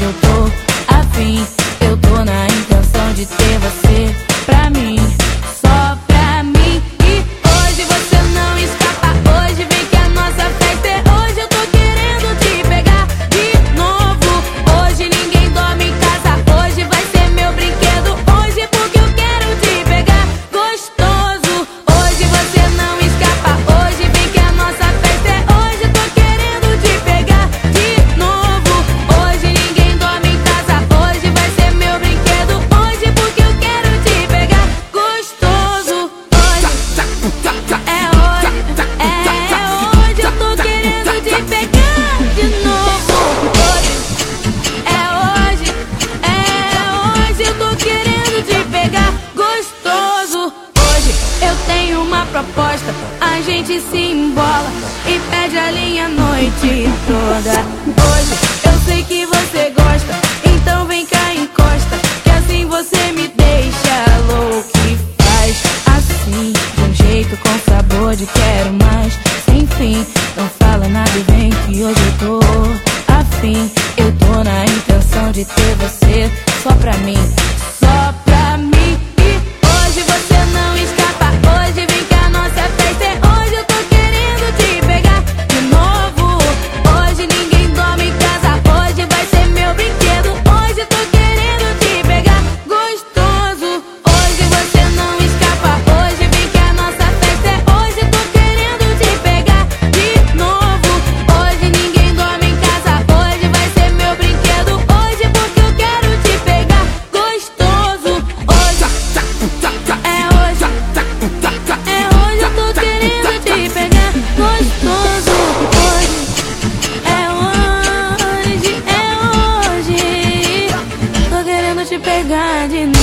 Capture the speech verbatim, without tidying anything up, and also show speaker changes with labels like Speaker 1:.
Speaker 1: eu tô afim. Eu tô na intenção de ter você pra mim, só pra mim. E hoje você não escapa, hoje vem que a nossa festa é hoje. Eu tô querendo te pegar de novo. Hoje ninguém dorme em casa, hoje vai ser meu brinquedo. Hoje porque eu quero te pegar gostoso. Hoje você não escapa, hoje vem que a nossa festa é hoje. Eu tô querendo te pegar de novo. Hoje ninguém dorme em casa, hoje vai ser meu brinquedo. Hoje porque eu quero te pegar gostoso. Hoje é hoje, é hoje. Eu tô querendo te pegar de novo. Hoje é hoje, é hoje. Eu tô querendo te pegar gostoso. Hoje eu tenho uma proposta, a gente se embola e pede a linha a noite toda. Hoje eu sei que você gosta, então vem cá, encosta, que assim você me deixa louco e faz assim, de um jeito com sabor de quero mais, sem fim. Não fala nada e vem que hoje eu tô afim. Eu tô na intenção de ter você só pra mim, só pra mim. E hoje você não escapa, hoje vem que a nossa festa é hoje. Eu tô querendo te pegar de novo. Hoje ninguém dorme em casa, hoje vai ser meu brinquedo. Hoje eu tô querendo te pegar gostoso. Hoje você não escapa, hoje vem que a nossa festa é hoje. Eu tô querendo te pegar de novo. Hoje ninguém dorme em casa, hoje vai ser meu brinquedo. Hoje porque eu quero te pegar gostoso. Hoje é hoje, é hoje. Eu tô querendo te pegar gostoso. Hoje é hoje, é hoje. Tô querendo te pegar de novo.